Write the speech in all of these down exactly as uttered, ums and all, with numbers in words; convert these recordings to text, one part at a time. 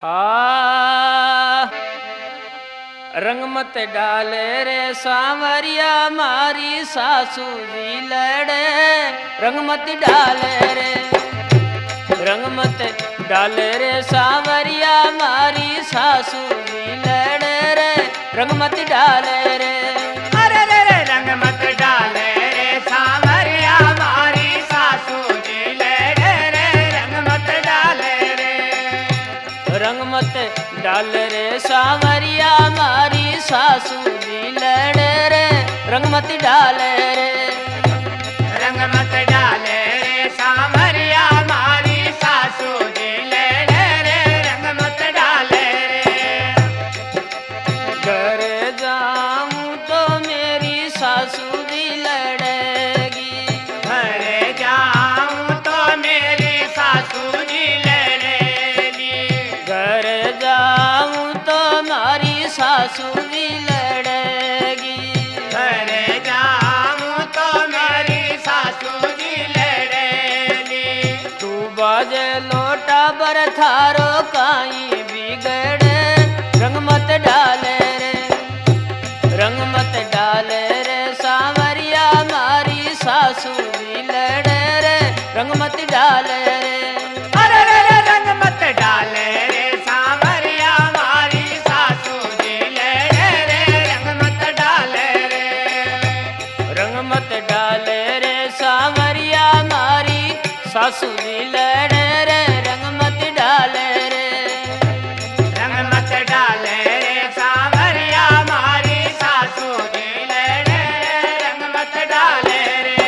आ रंग मत डाले रे सांवरिया मारी सासू जी लड़े। रंग मत डाले रे रंग मत डाले रे सांवरिया मारी सासू जी लड़े रे। रंग मत डाले रे अरे रे रे रंग मत डाले रे सांवरिया मारी सासू जी लड़े रे। रंग मत डाले रे रंग मत डाले रे सांवरिया मारी सासू जी लड़े रे। रंग मत डाले रे रंग मत डाले रे सांवरिया मारी सासू जी लड़े रे। रंग मत डाले रे घर जाऊं तो मेरी सासू जी लड़ेगी। घर जाऊं तो मेरी सासू जी लड़ेगी। घर जाऊं तो मारी सासू जी लड़ेगी। घर जाऊं तो मेरी सासू जी लड़ेगी। तू बाजे लोटा बरथारो काई बिगड़े। रंग मत डाले रे रंग मत डाले रे सांवरिया मारी सासू जी लड़े रे। रंग मत डाले रे अरे रे रे रंग मत डाले रे सांवरिया मारी सासू जी लड़े रे। रंग मत डाले रे रंग मत डाले रे सांवरिया मारी सासू जी लड़े रे। रंग मत डाले रे रंग मत डाले रे सांवरिया मारी सासू जी लड़े रे। रंग मत डाले रे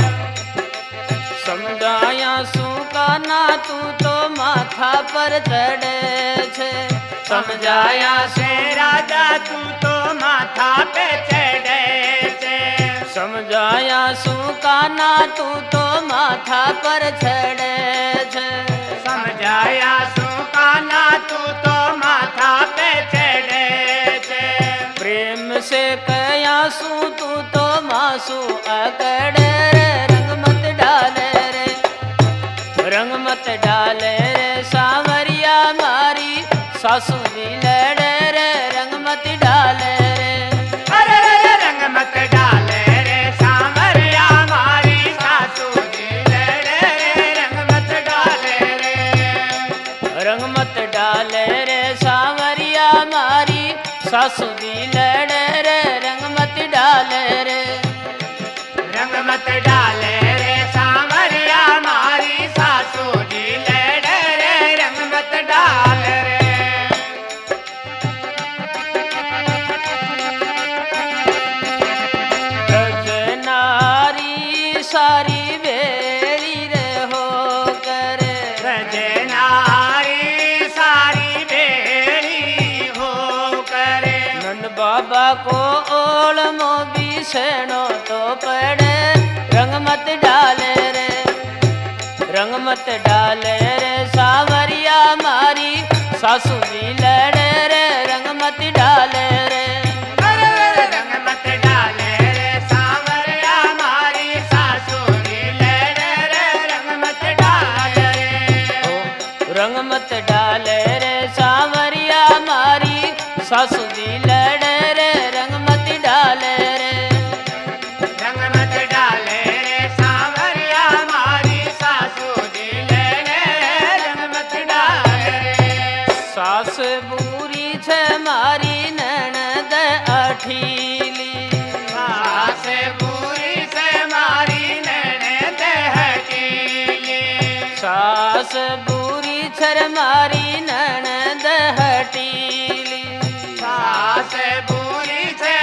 समझाया सू का ना तू तो माथा पर चढ़े छे। समझाया से राजा तू तो माथा पे चढ़े छे। समझाया सू का ना तू तो माथा पर चढ़े छे। समझाया सुकाना तू तो माथा पे चढ़े छे। प्रेम से कया सू तू तो मासू अकड़े रे। रंग मत डाले रे रंग मत डाले रे सांवरिया मारी सासू जी लड़े रे। रंग मत डाले रे अरे रे रे रंग मत डाले रे सांवरिया मारी सासू जी लड़े रे। रंग मत डाले रे रंग मत डाले रे सांवरिया मारी सासू जी लड़े रे। रंग मत डाले रे रंग मत डाले रे सांवरिया मारी सासू जी लड़े रे। रंग मत डाले रे नारी सारी बेड़ी रे हो करे। रजनारी सारी बेड़ी हो करे। नंद बाबा को ओल मोबी सेनो तो पड़े। रंग मत डाले रे रंग मत डाले रे सांवरिया मारी सासू जी लड़े रे। रंग मत डाले रे अरे रे रंग मत डाले रे सांवरिया मारी सासू जी लड़े रे। रंग मत डाले रे ओ, रंग मत डाले रे सांवरिया मारी सासू जी लड़े रे। रंग मत डाले रे रंग मत डाले रे सांवरिया मारी सासू जी लड़े रे। रंग मत डाले रे सास बुरी छे मारी ननद अठीली। सास बुरी से मारी ननद हटीली। सास बुरी छर मारी ननद हटीली। सास बुरी से